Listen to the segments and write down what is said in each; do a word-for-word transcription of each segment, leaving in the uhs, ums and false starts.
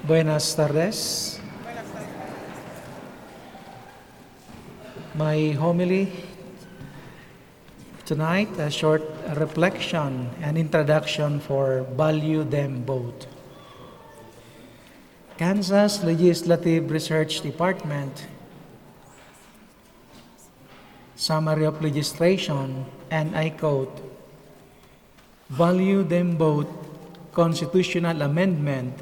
Buenas tardes. My homily tonight, a short reflection and introduction for Value Them Both. Kansas Legislative Research Department Summary of Legislation, and I quote, Value Them Both Constitutional Amendment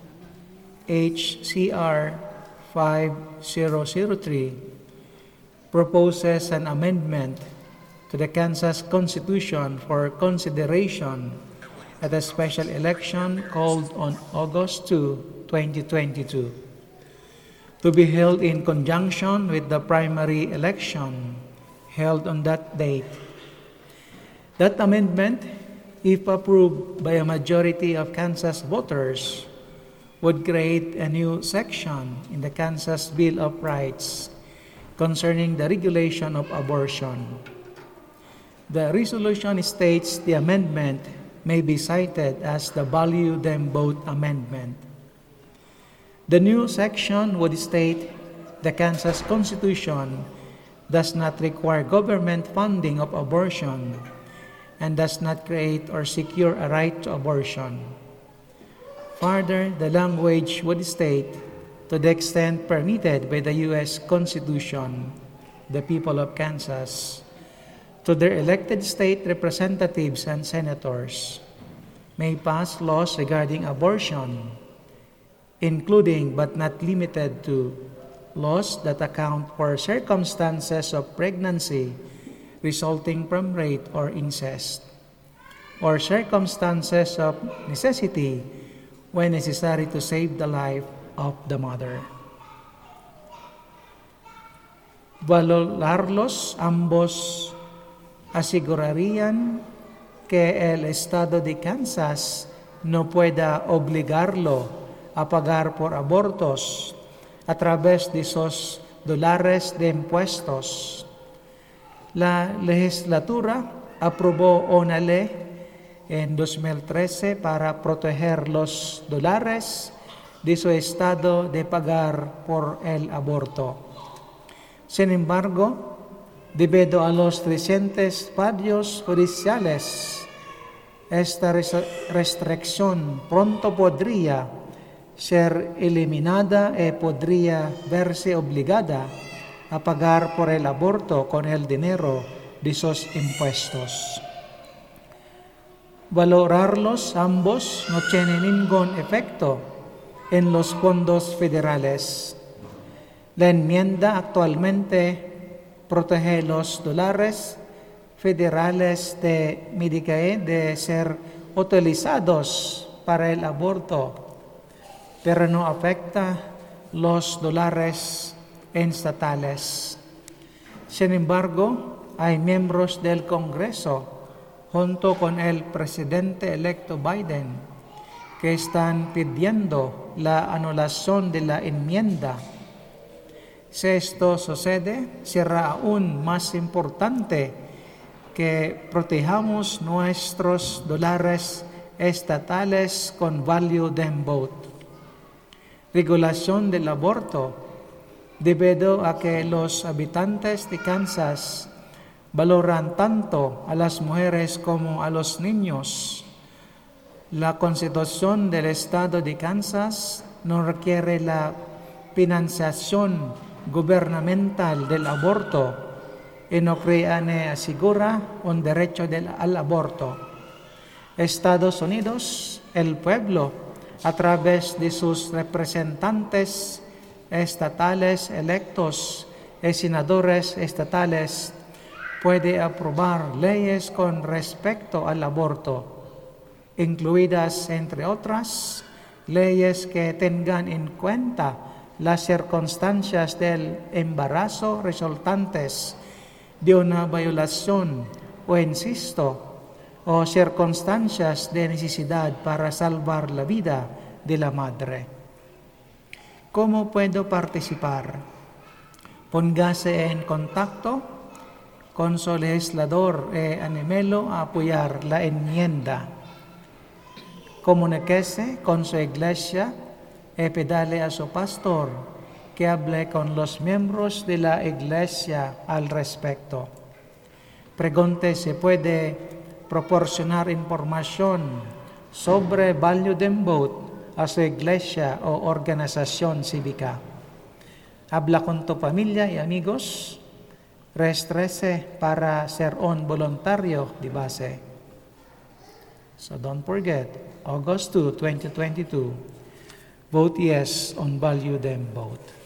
H C R five thousand three proposes an amendment to the Kansas Constitution for consideration at a special election called on August second, twenty twenty-two, to be held in conjunction with the primary election held on that date. That amendment, if approved by a majority of Kansas voters, would create a new section in the Kansas Bill of Rights concerning the regulation of abortion. The resolution states the amendment may be cited as the Value Them Both Amendment. The new section would state the Kansas Constitution does not require government funding of abortion and does not create or secure a right to abortion. Further, the language would state, to the extent permitted by the U S Constitution, the people of Kansas, to their elected state representatives and senators, may pass laws regarding abortion, including but not limited to laws that account for circumstances of pregnancy resulting from rape or incest, or circumstances of necessity when necessary to save the life of the mother. Valorarlos ambos asegurarían que el Estado de Kansas no pueda obligarlo a pagar por abortos a través de esos dólares de impuestos. La legislatura aprobó una ley en dos mil trece para proteger los dólares de su estado de pagar por el aborto. Sin embargo, debido a los recientes fallos judiciales, esta restricción pronto podría ser eliminada y podría verse obligada a pagar por el aborto con el dinero de sus impuestos. Valorarlos ambos no tiene ningún efecto en los fondos federales. La enmienda actualmente protege los dólares federales de Medicaid de ser utilizados para el aborto, pero no afecta los dólares estatales. Sin embargo, hay miembros del Congreso junto con el presidente electo Biden, que están pidiendo la anulación de la enmienda. Si esto sucede, será aún más importante que protejamos nuestros dólares estatales con Value Them Both. Regulación del aborto, debido a que los habitantes de Kansas valoran tanto a las mujeres como a los niños. La Constitución del Estado de Kansas no requiere la financiación gubernamental del aborto y no crea ni asegura un derecho del, al aborto. Estados Unidos, el pueblo, a través de sus representantes estatales electos y senadores estatales, puede aprobar leyes con respecto al aborto, incluidas, entre otras, leyes que tengan en cuenta las circunstancias del embarazo resultantes de una violación o incesto, o circunstancias de necesidad para salvar la vida de la madre. ¿Cómo puedo participar? Póngase en contacto con su legislador e anímelo a apoyar la enmienda. Comuníquese con su iglesia e pedale a su pastor que hable con los miembros de la iglesia al respecto. Pregunte si puede proporcionar información sobre Value Them Vote a su iglesia o organización cívica. Habla con tu familia y amigos. Registrese para ser un voluntario de base. So don't forget, August second, twenty twenty-two, vote yes on Value Them Vote.